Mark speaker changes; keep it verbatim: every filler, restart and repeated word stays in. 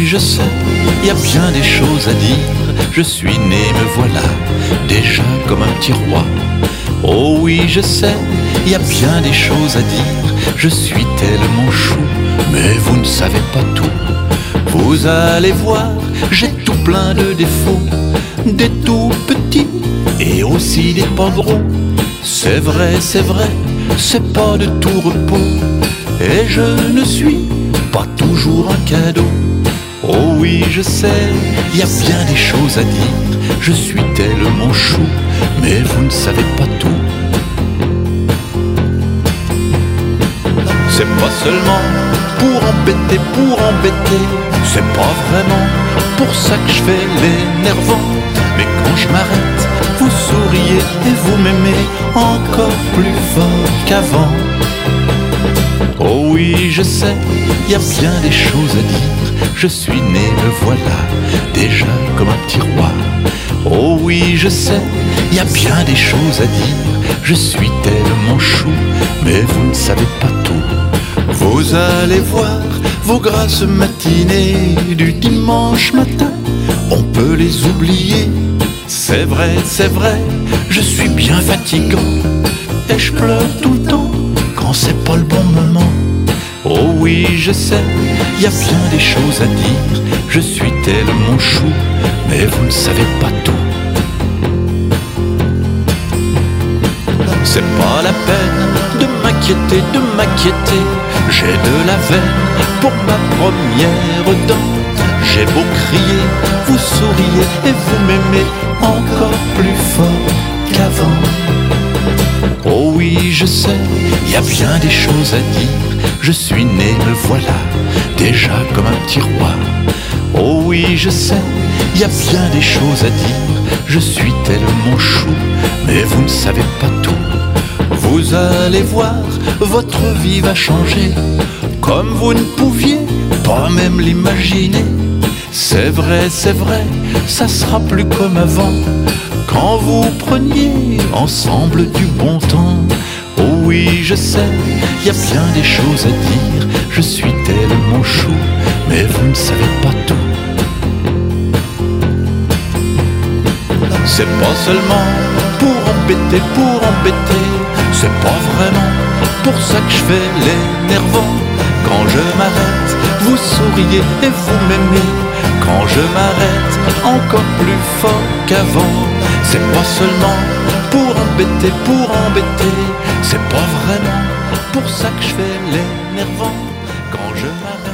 Speaker 1: je sais, y a bien des choses à dire. Je suis né, me voilà, déjà comme un petit roi. Oh oui, je sais, y a bien des choses à dire. Je suis tellement chou, mais vous ne savez pas tout. Vous allez voir, j'ai tout plein de défauts, des tout petits et aussi des pas gros. C'est vrai, c'est vrai, c'est pas de tout repos. Et je ne suis pas toujours un cadeau. Oh oui, je sais, y a bien des choses à dire. Je suis tellement chou, mais vous ne savez pas tout. C'est pas seulement pour embêter, pour embêter. C'est pas vraiment pour ça que je fais l'énervant. Mais quand je m'arrête, vous souriez et vous m'aimez encore plus fort qu'avant. Oh oui, je sais, y a bien des choses à dire. Je suis né, me voilà, déjà comme un petit roi. Oh oui, je sais, y a bien des choses à dire. Je suis tellement chou, mais vous ne savez pas tout. Vous allez voir vos grasses matinées du dimanche matin, on peut les oublier. C'est vrai, c'est vrai, je suis bien fatigant et je pleure tout le temps quand c'est pas le bon moment. Oh oui, je sais, y a bien des choses à dire. Je suis tellement chou, mais vous ne savez pas tout. C'est pas la peine de m'inquiéter, de m'inquiéter. J'ai de la veine pour ma première dent. J'ai beau crier, vous souriez et vous m'aimez encore plus fort qu'avant. Oh oui, je sais, y a bien des choses à dire. Je suis né, me voilà, déjà comme un petit roi. Oh oui, je sais, y a bien des choses à dire. Je suis tellement chou, mais vous ne savez pas tout. Vous allez voir, votre vie va changer, comme vous ne pouviez pas même l'imaginer. C'est vrai, c'est vrai, ça sera plus comme avant, quand vous preniez ensemble du bon temps. Oh oui, je sais, y a bien des choses à dire. Je suis tellement chou, mais vous ne savez pas tout. C'est pas seulement pour embêter, pour embêter. C'est pas vraiment pour ça que je fais l'énervant. Quand je m'arrête, vous souriez et vous m'aimez. Quand je m'arrête, encore plus fort qu'avant. C'est pas seulement pour embêter, pour embêter. C'est pas vraiment pour ça que je fais l'énervant. Quand je m'arrête.